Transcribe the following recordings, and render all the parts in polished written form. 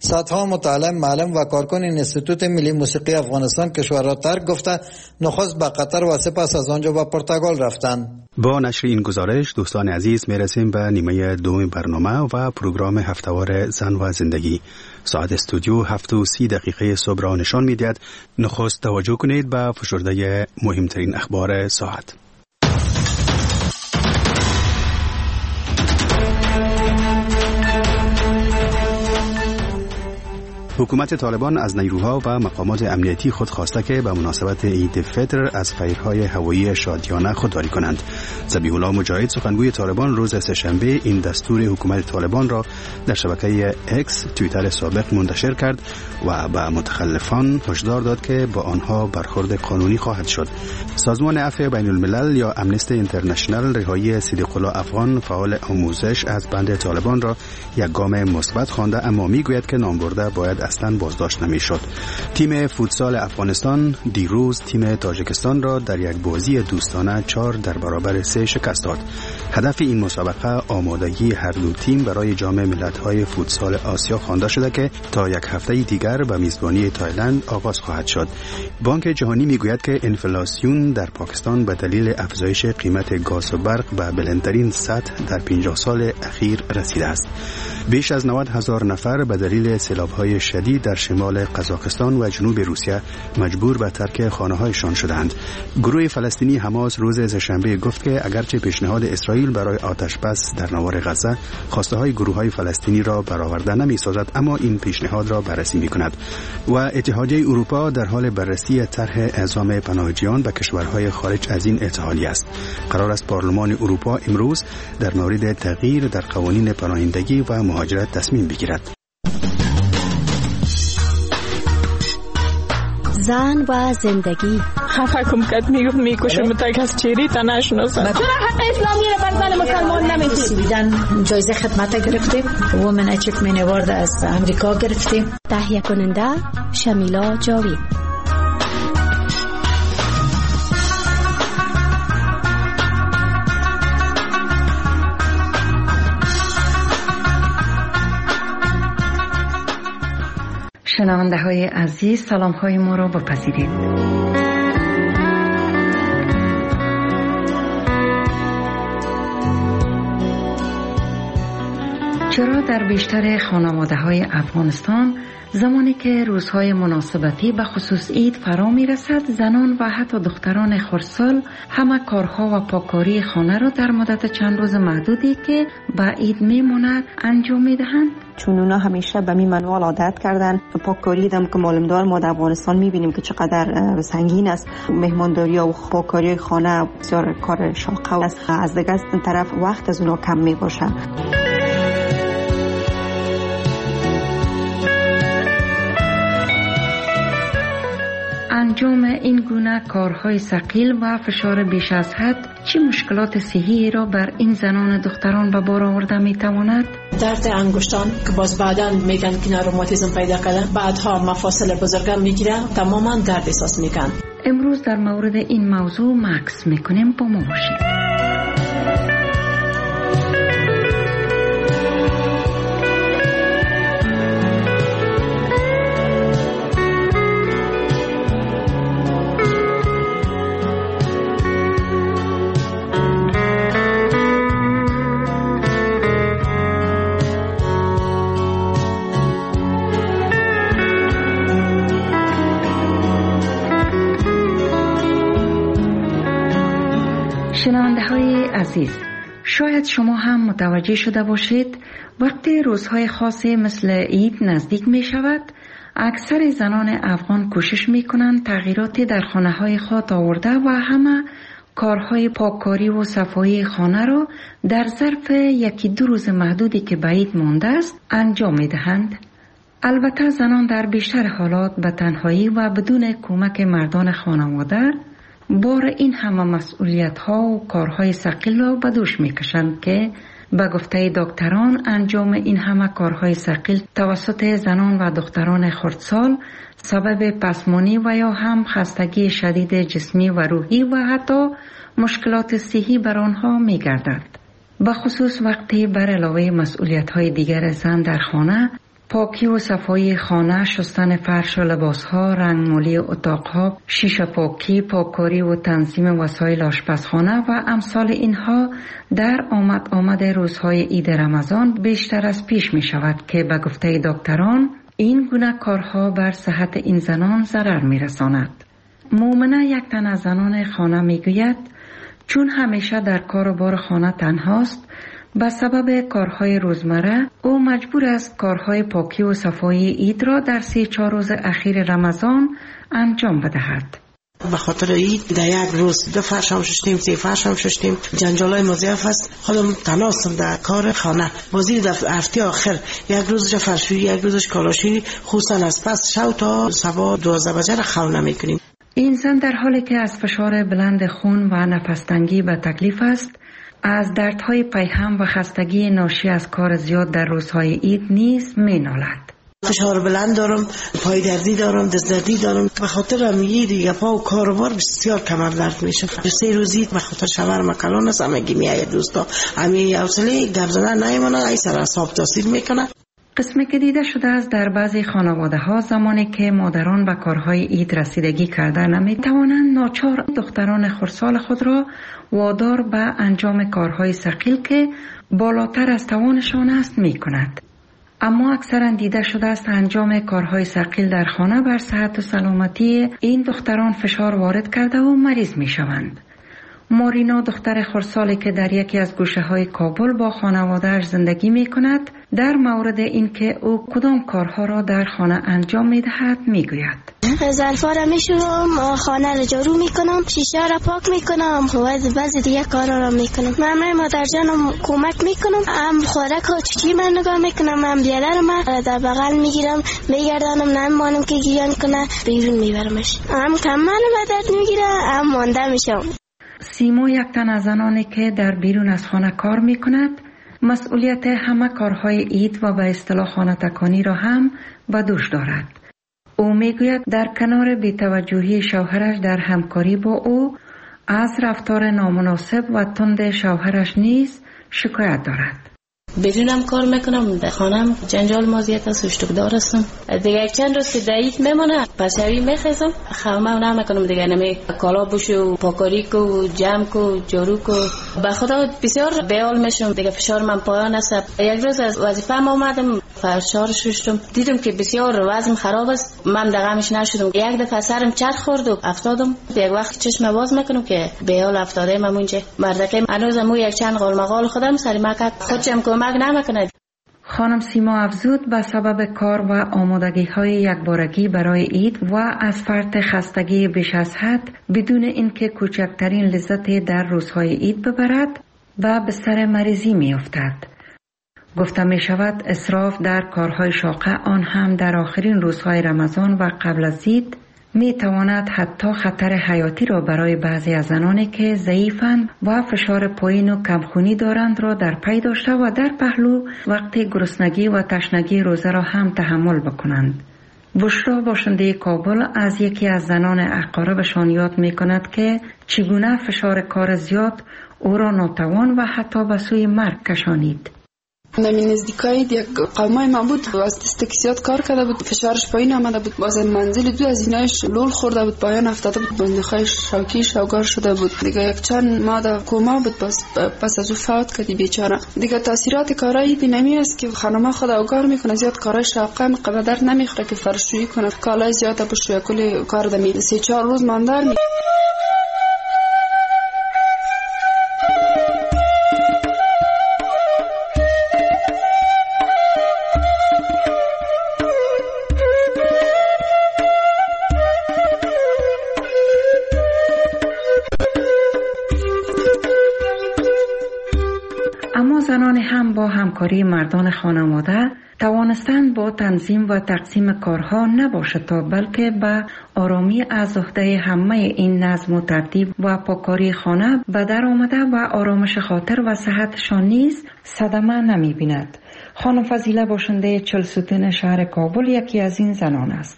صدها متعلم، معلم و کارکن انستیتوت ملی موسیقی افغانستان کشور را ترک گفته نخست به قطر و سپس از آنجا به پرتغال رفتند. با نشر این گزارش دوستان عزیز میرسیم به نیمه دوم برنامه و پروگرام هفتهوار زن و زندگی. ساعت استودیو 7:30 صبح را نشان میدهد. نخست توجه کنید به فشرده مهمترین اخبار ساعت. حکومت طالبان از نیروها و مقامات امنیتی خود خواسته که به مناسبت عید فطر از فیرهای هوایی شادیانه خودداری کنند. ذبیح الله مجاهد سخنگوی طالبان روز سه‌شنبه این دستور حکومت طالبان را در شبکه اکس توییتر سابق منتشر کرد و به متخلفان هشدار داد که با آنها برخورد قانونی خواهد شد. سازمان عفو بین الملل یا امنستی اینترنشنال رهایی صدیق الله افغان فعال آموزش از بند طالبان را یک گام مثبت خوانده، اما میگوید که نامبرده باید اصلا بازداشت نمیشد. تیم فوتسال افغانستان دیروز تیم تاجیکستان را در یک بازی دوستانه 4-3 شکست داد. هدف این مسابقه آمادگی هر دو تیم برای جام ملت‌های فوتسال آسیا خوانده شده که تا یک هفته دیگر به میزبانی تایلند آغاز خواهد شد. بانک جهانی میگوید که انفلاسیون در پاکستان به دلیل افزایش قیمت گاز و برق به بلندترین سطح در 50 سال اخیر رسیده است. بیش از 90,000 نفر به دلیل سیلاب‌های شدید در شمال قزاقستان و جنوب روسیه مجبور به ترک خانه‌هایشان شدند. گروه فلسطینی حماس روز سه‌شنبه گفت که اگرچه پیشنهاد اسرائیل برای آتش‌بس در نوار غزه خواسته‌های گروه‌های فلسطینی را برآورده نمی‌سازد، اما این پیشنهاد را بررسی می‌کند. و اتحادیه اروپا در حال بررسی طرح اعزام پناهجویان به کشورهای خارج از این اتحادیه است. قرار است پارلمان اروپا امروز در مورد تغییر در قوانین پناهندگی و مهاجرت تصمیم بگیرد. زن و زندگی. خفه کم کد میکشم تا کس چیری تا نشناسد. چرا حق اسلامی را بر زن مسلمان نمیدید؟ بیدن جایزه خدمت گرفتیم. وومن اچیومنت اوارد از امریکا گرفتیم. تهیه کننده شمیلا جاوید. شنونده های عزیز، سلام های ما را بپذیرید. چرا در بیشتر خانواده های افغانستان زمانی که روزهای مناسبتی به خصوص عید فرا می رسد، زنان و حتی دختران خردسال همه کارها و پاکاری خانه را در مدت چند روز محدودی که به عید می ماند انجام می دهند؟ چون اونا همیشه به می منوال عادت کردن. پاککاری دم که معلومدار ما در افغانستان می بینیم که چقدر سنگین است. مهمانداری و پاککاری خانه بسیار کار شاقه است. از دیگه طرف وقت از اونا کم می باشه. انجام این گونه کارهای ثقیل و فشار بیش از حد چه مشکلات صحی را بر این زنان دختران به بار آورده می تواند؟ درد انگشتان که باز بعداً میگن که روماتیسم پیدا کرده، بعدها مفاصل بزرگم میگیره، تماما درد احساس میکن. امروز در مورد این موضوع مکس میکنیم، با ما باشید. شنونده های عزیز، شاید شما هم متوجه شده باشید وقتی روزهای خاصی مثل عید نزدیک می شود، اکثر زنان افغان کوشش می کنند تغییراتی در خانه های خود آورده و همه کارهای پاککاری و صفایی خانه را در ظرف 1-2 روز محدودی که به عید مانده است انجام می دهند. البته زنان در بیشتر حالات به تنهایی و بدون کمک مردان خانواده بار این همه مسئولیت ها و کارهای ثقیل را به دوش می کشند که به گفته دکتران انجام این همه کارهای ثقیل توسط زنان و دختران خردسال سبب پسمانی و یا هم خستگی شدید جسمی و روحی و حتی مشکلات صحی بر آنها می گردد. به خصوص وقتی بر علاوه مسئولیت های دیگر زن در خانه پاکی و صفایی خانه، شستن فرش و لباسها، رنگمالی اتاقها، شیشه پاکی، پاککاری و تنظیم وسایل آشپزخانه و امثال اینها در آمد روزهای عید رمضان بیشتر از پیش می شود که به گفته دکتران این گونه کارها بر صحت این زنان ضرر می رساند. مومنه، یک تن از زنان خانه می گوید چون همیشه در کار و بار خانه تنهاست، به سبب کارهای روزمره او مجبور است کارهای پاکی و صفایی عید را در 3-4 روز اخیر رمضان انجام بدهد. به خاطر عید در یک روز 2 فرش هم شستیم، 3 فرش هم شستیم. جنجالای مضاعف است. خودم تناستم در کار خانه. بازی در هفته آخر یک روزش فرشویی، یک روزش کالاشویی، خصوصا از پس شب تا صبح 12 بجه خونه میکنیم. این زن در حالی که از فشار بلند خون و نفس‌تنگی به تکلیف است، از دردهای پیهم و خستگی ناشی از کار زیاد در روزهای عید نیز می‌نالد. فشار بلند دارم، پای دردی دارم، دست دردی دارم. به خاطر امیه دیگه پا و کاروبار بسیار کمر درد میشه. 3 روزی به خاطر شوهر مکلان است، همگی میآید دوستا. امیه حوصله گردن نمیمونه، ای سر اعصاب تاثیر میکنه. قسمی که دیده شده است در بعضی خانواده ها زمانی که مادران به کارهای عید رسیدگی کرده نمی توانند، ناچار دختران خردسال خود را وادار به انجام کارهای ثقیل که بالاتر از توانشان است می کند. اما اکثرا دیده شده است انجام کارهای ثقیل در خانه بر صحت و سلامتی این دختران فشار وارد کرده و مریض می شوند. مارینا، دختر خردسالی که در یکی از گوشه‌های کابل با خانواده‌اش زندگی می‌کند، در مورد اینکه او کدام کارها را در خانه انجام می‌دهد می‌گوید: ظرفا را می‌شورم، خانه را جارو می‌کنم، شیشه را پاک می‌کنم و بعضی دیگه کارا را می‌کنم. من مادر جانم کمک می‌کنم، هم خوراک و چی من نگاه می‌کنم، هم بیادرم در بغل می‌گیرم، می‌گردانم، نمی‌مانم که گیران کنه، بیرون می‌برمش. هم کمال درد می‌گیره، هم مانده میشم. سیما، یک تن از زنانی که در بیرون از خانه کار می کند، مسئولیت همه کارهای عید و به اصطلاح خانه تکانی را هم به دوش دارد. او می گوید در کنار بی‌توجهی شوهرش در همکاری با او از رفتار نامناسب و تند شوهرش نیز شکایت دارد. بیرونم کار میکنم، در خانم جنجال مازیت است، اشتکدار هستم. دیگه چند روز که دایید میمونه پسوی میخیزم، خواهمه نمیکنم دیگه، نمی کالا بوشو، پاکاری کو، جمع کو، جارو کو. به خدا بسیار بیال میشم دیگه، فشار من پایان است. یک روز از وظیفه اومدم، فشار ششتم، دیدم که بسیار وزنم خراب است، من دغمش نشدم. یک دفعه سرم چرخ خورد و افتادم. یک وقت چشم باز میکنم که بیال افتاده من اونجا. مردکه هنوزم یک چند قال خودم سری مکد خودم کمک نمیکنه. خانم سیما افزود به سبب کار و آمادگی‌های یکبارگی برای عید و از فرط خستگی بیش از حد بدون اینکه کوچکترین لذتی در روزهای عید ببرد و به سر مریضی می‌افتد. گفته می شود اسراف در کارهای شاقه، آن هم در آخرین روزهای رمضان و قبل از عید، می تواند حتی خطر حیاتی را برای بعضی از زنانی که ضعیفند و فشار پایین و کمخونی دارند را در پی داشته و در پهلو وقت گرسنگی و تشنگی روزه را هم تحمل بکنند. بشرا، باشنده کابل، از یکی از زنان اقاربشان یاد می کند که چگونه فشار کار زیاد او را ناتوان و حتی به سوی مرگ کشانید. نمی نزدیکای یک قومای ما بود، از دست زیاد کار کرده بود، فشارش پایین آمده بود، باز منزل دو از اینایش لول خورده بود، پایان افتاده بود، بندخای شوکی شوگار شده بود دیگه. یک چند ماه در کوما بود، پس از او فوت کردی بیچاره دیگه. تاثیرات کارایی دینامی است که خانم خود اوگار میکنه، زیاد کارای شاقه مقدر نمیخوره که فرشویی کنه، کالای زیاد بشویه، کلی کار دمی 3-4 روز ماندار می. زنان هم با همکاری مردان خانواده توانستند با تنظیم و تقسیم کارها نباشد تا بلکه به آرامی از عهده همه این نظم و ترتیب و پاکاری خانه به در آمده و آرامش خاطر و صحتشان نیز صدمه نمی بیند. خانم فضیله، باشنده چلسوتن شهر کابل، یکی از این زنان است.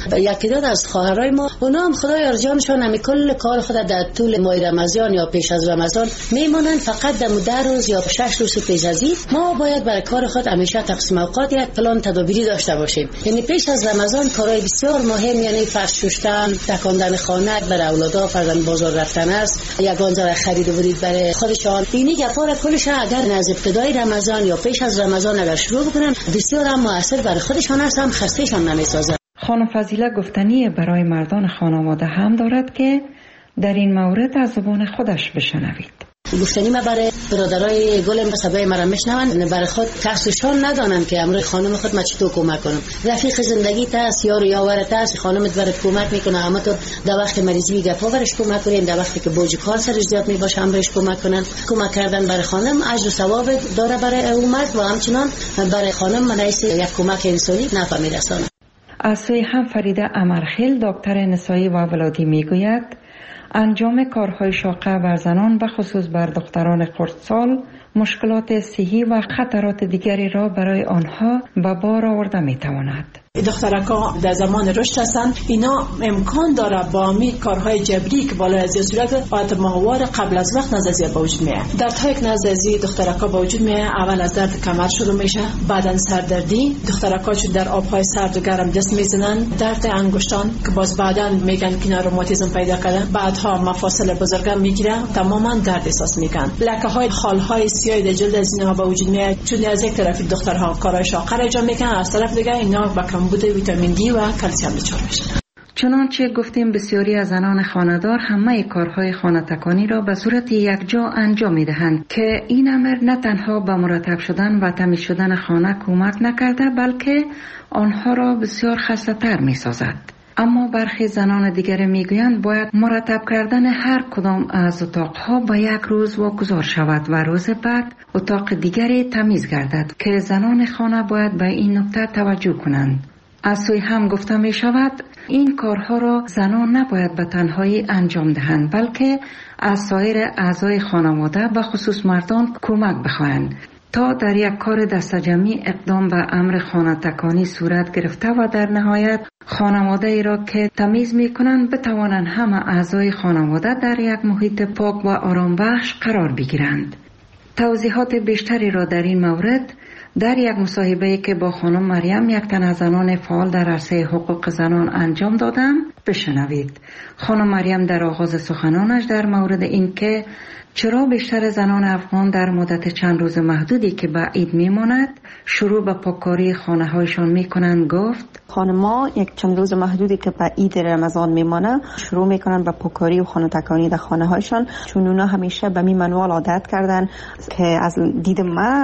یکی دو از خواهرای ما اونا هم خدای ارجانشون هم کل کار خود در طول ماه رمضان یا پیش از رمضان میمونن، فقط در 10 روز یا 6 روز پیش از این ما باید برای کار خود همیشه تقسیم اوقات یک پلان تدابیری داشته باشیم. یعنی پیش از رمضان کارهای بسیار مهم، یعنی فرش شستن، تکاندن خانه برای اولادا، فرزند بازار رفتن است، یگان ذره خرید و ورید برای خودشان. اینی گپارا کلش اگر از ابتدای رمضان یا پیش از رمضان اگر شروع بکنن بسیار هم موثر برای خودشان است، هم خستهشان نمیسازه. خانم فضیله گفتنی برای مردان خانواده هم دارد که در این مورد از زبان خودش بشنوید. گفتنی ما برای برادرای گلم بسبای مرا میشنون، برای خود کسشان ندانن که امروز خانم خود ما چطور کمک کنم. رفیق زندگی تاست، یار یاورت است، خانمت برات کمک میکنه، اما تو در وقت مریضی گپا برش کمک کنین، در وقتی که بوج کار سرش زیاد میباشه هم برش کمک کنن. کمک کردن برای خانم اجر و ثواب داره برای امت و همچنان برای خانم منیس یک کمک انسانی نفع میرسونه. از سوی هم فریده امرخیل دکتر نسایی و ولادی میگوید انجام کارهای شاقه بر زنان به خصوص بر دختران خردسال مشکلات صحی و خطرات دیگری را برای آنها به بار آورده میتواند. دخترکا در زمان رشد هستند، اینا امکان داره با می کارهای جبری که بالا از صورت آت ماهوار قبل از وقت نزدیک به وجود میاد. دردهای که نزدیک دخترکا به وجود میاد، اول از درد کمر شروع میشه، بعدن سردردی، دخترکا چون در آبهای سرد و گرم دست میزنن، درد انگشتان که باز بعدن میگن که روماتیسم پیدا کرده، بعدها مفاصل بزرگم میگیره، تماما درد احساس میکنن. لکه های خالهای سیاه در جلد از اینها به وجود میاد، چون از یک طرف دخترها کارهای شاقه را انجام میکنن، از طرف دیگه اینا با کمبود ویتامین دی و کلسیم دچار میشن. چنانچه گفتیم بسیاری از زنان خانه‌دار همه کارهای خانه تکانی را به صورت یکجا انجام می‌دهند که این امر نه تنها به مرتب شدن و تمیز شدن خانه کمک نکرده بلکه آنها را بسیار خسته‌تر می‌سازد. اما برخی زنان دیگر میگویند باید مرتب کردن هر کدام از اتاقها با یک روز واگذار شود و روز بعد اتاق دیگری تمیز گردد که زنان خانه باید به این نکته توجه کنند. از سوی هم گفته می شود این کارها را زنان نباید به تنهایی انجام دهند بلکه از سایر اعضای خانواده به خصوص مردان کمک بخواهند تا در یک کار دستجمعی اقدام به امر خانه تکانی صورت گرفته و در نهایت خانواده ای را که تمیز می کنند بتوانند همه اعضای خانواده در یک محیط پاک و آرام بخش قرار بگیرند. توضیحات بیشتری را در این مورد در یک مصاحبه‌ای که با خانم مریم یک تن از زنان فعال در عرصه حقوق زنان انجام دادم بشنوید. خانم مریم در آغاز سخنانش در مورد این که چرا بیشتر زنان افغان در مدت چند روز محدودی که به عید میماند شروع به پاککاری خانه‌هایشان میکنند گفت خانم‌ها یک چند روز محدودی که به عید رمضان میمانه شروع میکنن به پاککاری و خانه تکانی در خانه‌هایشان، چون اونا همیشه به می منوال عادت کردن که از دید ما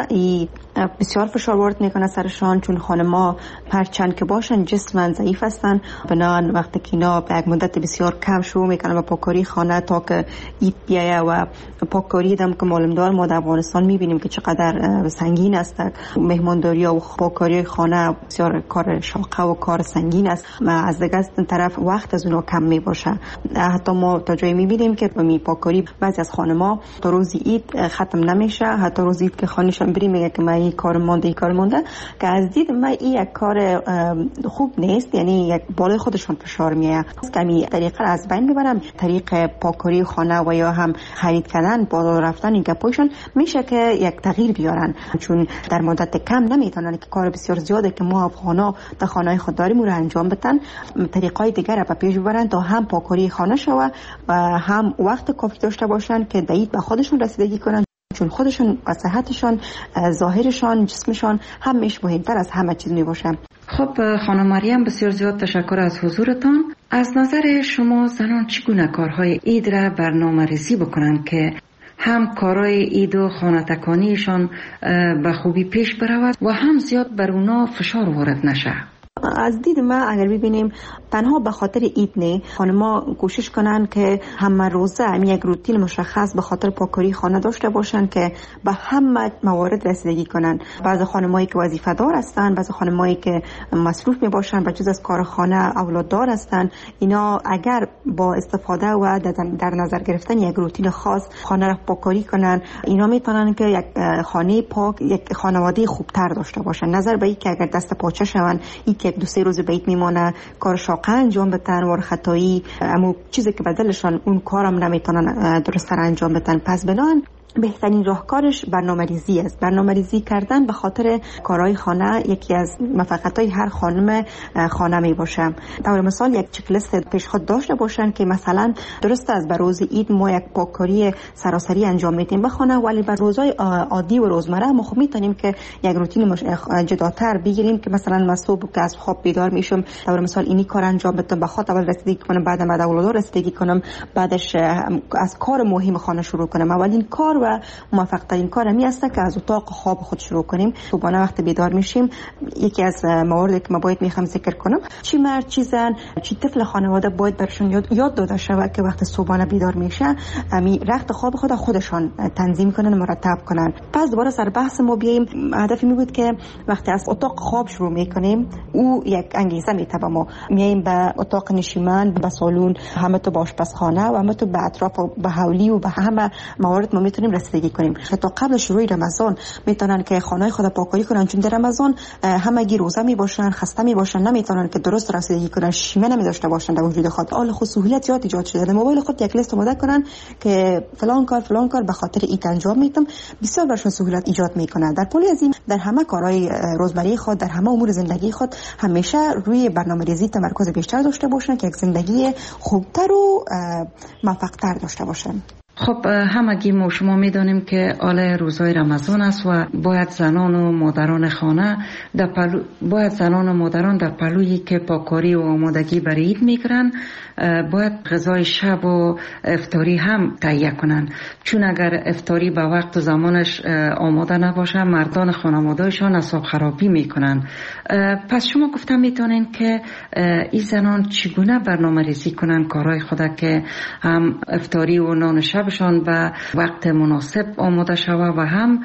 بسیار فشار وارد میکنه سرشان، چون خانم‌ها هرچند که باشن جسماً ضعیف هستن، بنابراین وقتی که اینا به یک مدت بسیار کم شروع میکنن به پاککاری خانه تا که عید بیایه و پاککاری دم که معلومدار ما در افغانستان میبینیم که چقدر سنگین است. مهمانداری و پاککاری خانه بسیار کار شاقه و کار سنگین است و از دیگه طرف وقت از اونها کم می باشه. حتی ما تا جایی میبینیم که می پاککاری بعضی از خانم‌ها تا روز عید ختم نمیشه، حتی روز عید که خانه‌شان بریم میگه که من این کار مونده که از دید من این یک کار خوب نیست، یعنی یک بالای خودشون فشار میاد. کمی طریقه از بین میبرم، طریق پاککاری خانه و یا هم خرید کردن بالا رفتن این گپایشون میشه که یک تغییر بیارن، چون در مدت کم نمیتونن که کار بسیار زیاده که ما افغانا در خانه خود داریم رو انجام بدن، طریقای دیگر را پیش ببرن تا هم پاککاری خانه شود و هم وقت کافی داشته باشن که دید به خودشون رسیدگی کنن، چون خودشون و صحتشان، ظاهرشان، جسمشان همیشه مهمتر از همه چیز می باشه. خب خانم مریم بسیار زیاد تشکر از حضورتان. از نظر شما زنان چگونه کارهای عید را برنامه‌ریزی بکنند که هم کارهای عید و خانه تکانیشان به خوبی پیش برود و هم زیاد بر اونا فشار وارد نشه؟ از دید ما اگر ببینیم تنها به خاطر عید نه، خانم‌ها کوشش کنن که همه روزه یک روتین مشخص به خاطر پاککاری خانه داشته باشن که به همه موارد رسیدگی کنن. بعضی خانمایی که وظیفه دار هستن، بعضی خانمایی که مصروف می باشن و جز از کار خانه اولاد دار هستن، اینا اگر با استفاده و در نظر گرفتن یک روتین خاص خانه را پاککاری کنن، اینا میتونن که یک خانه پاک، یک خانواده خوبتر داشته باشن. نظر به این که اگر دست پاچه شون، یک یک دو سه روز بیت میمونه، کار شاقه انجام بدن و خطایی اما چیزی که بدلشان اون کارم نمیتونن درست انجام بدن. پس بنان بهترین راهکارش برنامه‌ریزی است. برنامه‌ریزی کردن به خاطر کارهای خانه یکی از موفقیت‌های هر خانم خانه می باشه. طور مثال یک چک لیست پیش خود داشته باشن که مثلا درست است به روز عید ما یک پاککاری سراسری انجام میدیم به خانه، ولی به روزهای عادی و روزمره ما خب میتونیم که یک روتین جداتر بگیریم که مثلا من صبح که از خواب بیدار میشم طور مثال اینی کار انجام بدم، به خاطر اول رسیدگی کنم، بعد اولاد رسیدگی کنم، بعدش از کار مهم خانه شروع کنم. اولین کار و موفق ترین کار می است که از اتاق خواب خود شروع کنیم. صبحانه وقت بیدار میشیم یکی از مواردی که ما باید میخوام ذکر کنم، چی مرد چی زن چی طفل خانواده باید برشون یاد داده شود که وقت صبحانه بیدار میشه امی رخت خواب خودشان تنظیم کنن، مرتب کنن. پس دوباره سر بحث ما بیایم. هدفی می بود که وقتی از اتاق خواب شروع میکنیم او یک انگیزه میتبه ما میایم به اتاق نشیمن، به سالن، همه تو آشپزخانه و همه تو به اطراف و به حولی و به همه موارد ما میتونیم رسیدگی کنیم. حتی قبل شروع رمضان میتونن که خانه خود پاکاری کنن، چون در رمضان همگی روزه می باشن، خسته می باشن، نمیتونن که درست رسیدگی کنن، شیمه نمی داشته باشن در وجود خود. حال خود سهولت زیاد ایجاد شده. در موبایل خود یک لیست آماده کنن که فلان کار به خاطر این انجام میدم، بسیار برشون سهولت ایجاد میکنه. در پلی از این در همه کارهای روزمره خود، در همه امور زندگی خود همیشه روی برنامه‌ریزی تمرکز بیشتر داشته باشن که یک زندگی خوبتر و موفق‌تر داشته باشن. خب همگی ما شما میدانیم که آله روزهای رمضان است و باید زنان و مادران خانه در پلویی که پاکاری و آمادگی برای عید میکنن باید غذای شب و افطاری هم تهیه کنن، چون اگر افطاری به وقت و زمانش آماده نباشه مردان خانوادهشان اعصاب خرابی میکنن. پس شما گفتم میتونین که این زنان چگونه برنامه ریزی کنن کارهای خدا که هم افطاری و نان شبشان به وقت مناسب آماده شوه و هم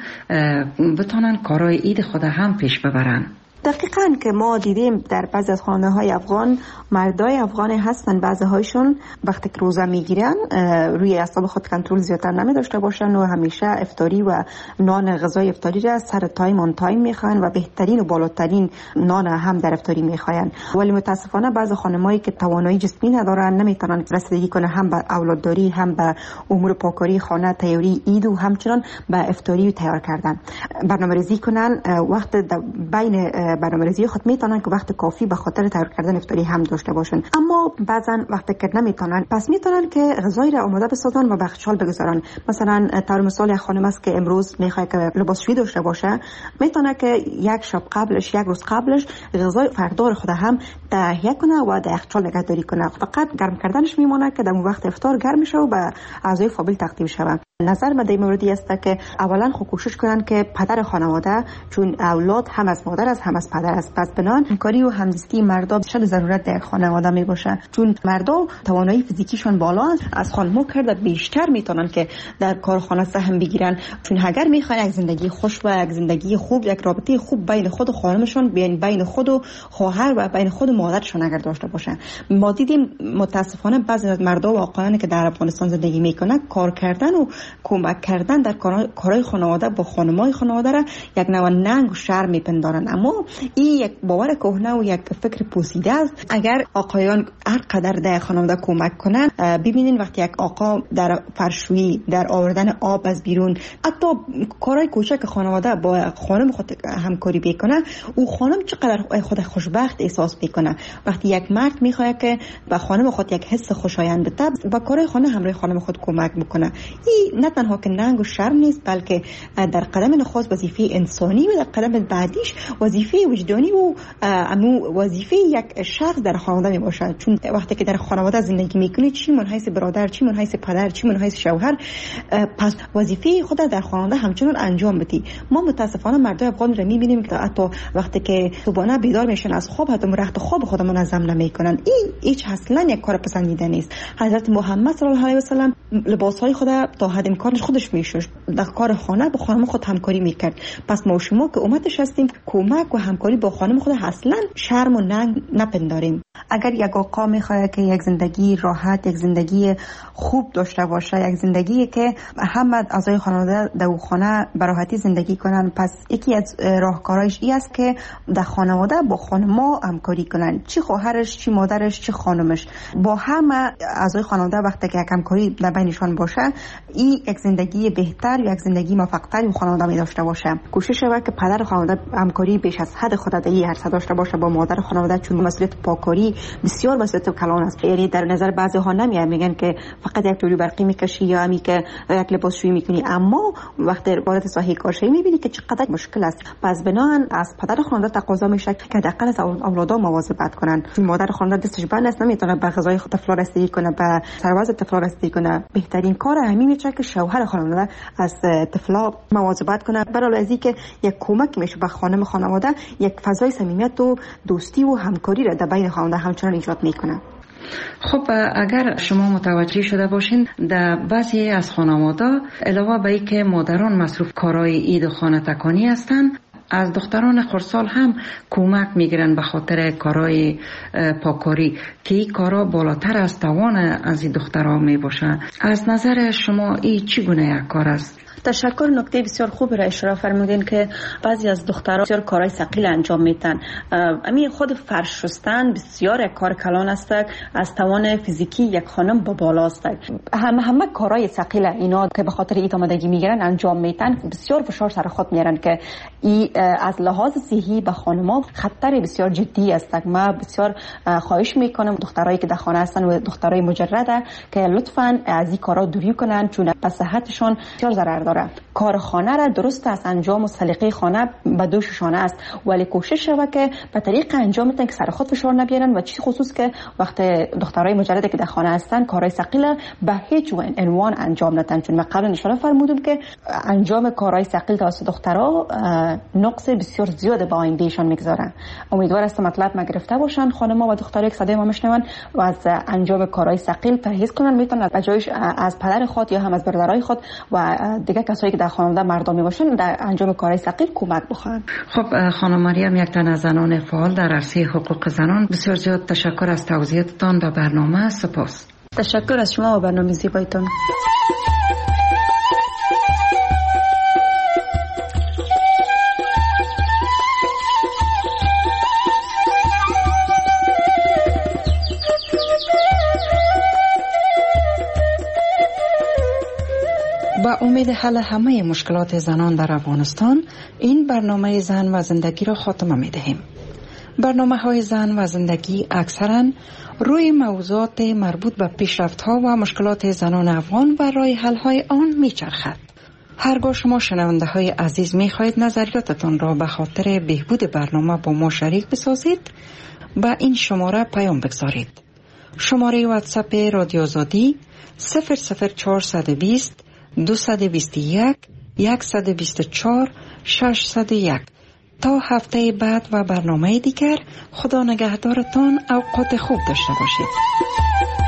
بتونن کارهای عید خدا هم پیش ببرن. دقیقاً که ما دیدیم در بعضی از خانه‌های افغان مردای افغان هستن، بعضی‌هایشون وقتی که روزه میگیرن روی اعصاب خود کنترل زیادتر نمی‌داشته باشن و همیشه افطاری و نان غذای افطاری را سر تایم آن تایم می‌خوان و بهترین و بالاترین نان هم در افطاری می‌خوان. ولی متاسفانه بعضی خانم‌هایی که توانایی جسمی ندارن نمی‌تونن رسیدگی کنن هم به اولادداری، هم به امور پاکاری خانه، تیاری عید و همچنان به افطاری تیار کردن. برنامه‌ریزی کنن وقت بین برنامه‌ریزی خود میتونن که وقت کافی به خاطر تیار کردن افطاری هم داشته باشن، اما بعضا وقتی که نمیتونن پس میتونن که غذای را آماده بسازن و به یخچال بگذارن. مثلا طور مثال یک خانم است که امروز میخواد که لباسشویی داشته باشه، میتونه که یک شب قبلش، یک روز قبلش غذای فردا خود هم تهیه کنه و در یخچال نگهداری کنه. فقط گرم کردنش میمونه که در وقت افطار گرم میشه و به اعضای فامیل تقدیم شود. نظر من در این موردی است که اولا خود کوشش کنن که پدر خانواده، چون اولاد هم از مادر است هم از پدر است، پس بنان همکاری و همزیستی مردا بیشتر ضرورت در خانواده می باشه، چون مردا توانایی فیزیکیشون بالا است، از خانم‌ها کرده بیشتر میتونن که در کارخانه سهم بگیرن، چون اگر میخوان یک زندگی خوش و یک زندگی خوب، یک رابطه خوب بین خود و خانمشون، بین خود و خواهر و بین خود و مادرشون اگر داشته باشن. ما دیدیم متاسفانه بعضی از مردا و آقایانی که در افغانستان زندگی میکنن کار کردن و کمک کردن در کارهای خانواده با خانمای خانواده را یک نوع ننگ و شرم میپندارن، اما این یک باور کهنه و یک فکر پوسیده است. اگر آقایان هر قدر در خانواده کمک کنن، ببینین وقتی یک آقا در فرشویی، در آوردن آب از بیرون، حتی کارهای کوچک خانواده با خانم خود همکاری بکنه، او خانم چقدر خود خوشبخت احساس میکنه. وقتی یک مرد میخواد که به خانم خود یک حس خوشایند بده، با کارهای خانه همراه خانم خود کمک بکنه، این نه تنها که ننگ و شرم نیست، بلکه در قدم نخست وظیفه انسانی و در قدم بعدیش وظیفه وجدانی و وظیفه یک شخص در خانواده می باشد. چون وقتی که در خانواده زندگی میکنی، چی من حیث برادر، چی من حیث پدر، چی من حیث شوهر، پس وظیفه خود در خانواده همچنان انجام بدی. ما متاسفانه مردای افغان را میبینیم که حتی وقتی که صبحانه بیدار میشن از خواب، حتی رخت خواب خود منظم نمیکنن. این هیچ اصلا یک کار پسندیده نیست. حضرت محمد صلی الله علیه و سلم لباسهای خود تا حد امکانش خودش میشوش، در کار خانه با خانم خود همکاری میکرد. پس ما شما که امتش هستیم، کمک و همکاری با خانم خود اصلا شرم و ننگ نپنداریم. اگر یک آقا میخواد که یک زندگی راحت، یک زندگی خوب داشته باشه، یک زندگی که همه اعضای خانواده در خانه به راحتی زندگی کنن، پس یکی از راهکارهایش این است که در خانواده با خانما همکاری کنن، چی خواهرش، چی مادرش، چی خانمش، با همه اعضای خانواده وقتی که یک همکاری در بینشان باشه، این یک زندگی بهتر، یک زندگی موفق‌تر و خانواده می داشته باشه. کوشش شود که پدر خانواده همکاری بیش از حد خود در این عرصه داشته باشه با مادر خانواده، چون مسئولیت پاکاری بسیار مسئولیت کلان است. یعنی در نظر بعضی ها نمیاد، میگن که فقط یک جلو برقی میکشی یا همی که یک لباسشویی میکنی، اما وقتی وارد ساحه کارشویی میبینی که چقدر مشکل است. پس بناهن از پدر خانواده تقاضا میشه که حداقل از اولادها مواظبت کنن، چون مادر خانواده دستش بند است، نمیتونه به غذای طفل رسیدگی کنه، به سرباز طفل رسیدگی کنه. بهترین کار همین میشه که شوهر خانواده از طفلا مواظبت کنه، برای ازی که یک کمک میشه به خانم خانواده، یک فضای صمیمیت و دوستی و همکاری را در بین خانواده همچنان ایجاد میکنه. خب اگر شما متوجه شده باشین در بعضی از خانواده علاوه به اینکه مادران مصروف کارهای عید و خانه تکانی هستند، از دختران خردسال هم کمک میگیرن به خاطر کارهای پاکاری که این کارا بالاتر از توان از این دخترها میباشه. از نظر شما این چگونه یک کار است؟ تشکر. نکته بسیار خوب را اشاره فرمودین که بعضی از دخترها بسیار کارهای ثقیل انجام میدن. همین خود فرش شستن بسیار کار کلان است، از توان فیزیکی یک خانم با بالا است. همه کارهای ثقیل اینا که به خاطر ایت آمادگی میگیرن انجام میدن، بسیار فشار سر خود میارن که از لحاظ صحی به خانم‌ها خطر بسیار جدی است. ما بسیار خواهش میکنم دخترایی که در خانه هستن و دخترای مجرده که لطفاً از این کارا دوری کنن، چون به صحتشون بسیار ضرر داره. کار خانه را درست از انجام و سلیقه خانه به دوششانه است، ولی کوشش شود که به طریق انجام میتن که سر خود فشار نبیارن، و چی خصوص که وقتی دخترای مجرده که در خانه هستن کارهای ثقیل به هیچ عنوان انجام ندن، چون من قبل اشاره فرمودم که انجام کارهای ثقیل توسط دخترها نقص بسیار زیاد به آیندهشان میگذارن. امیدوار هستم مطلب ما گرفته باشن خانم‌ها و دخترای که صدای ما میشنون و از انجام کارهای ثقیل پرهیز کنن، میتونن بجایش از پدر خود یا هم از برادرای خود و دیگه کسایی که در خانواده مردمی باشن در انجام کارهای ثقیل کمک بخواهند. خب خانم مریم، یک تن از زنان فعال در عرصه حقوق زنان، بسیار زیاد تشکر از توضیحاتتان به برنامه. سپاس. تشکر از شما و برنامه زیبایتان. با امید حل همه مشکلات زنان در افغانستان، این برنامه زن و زندگی را خاتمه می دهیم. برنامه‌های زن و زندگی اکثراً روی موضوعات مربوط به پیشرفت‌ها و مشکلات زنان افغان و راه حل‌های آن می‌چرخد. هرگاه شما شنونده‌های عزیز می‌خواهید نظریاتتان را به خاطر بهبود برنامه با ما شریک بسازید، با این شماره پیام بگذارید. شماره واتساپ رادیو آزادی 00420 221 124 601. تا هفته بعد و برنامه دیگر، خدا نگهدارتان. اوقات خوب داشته باشید.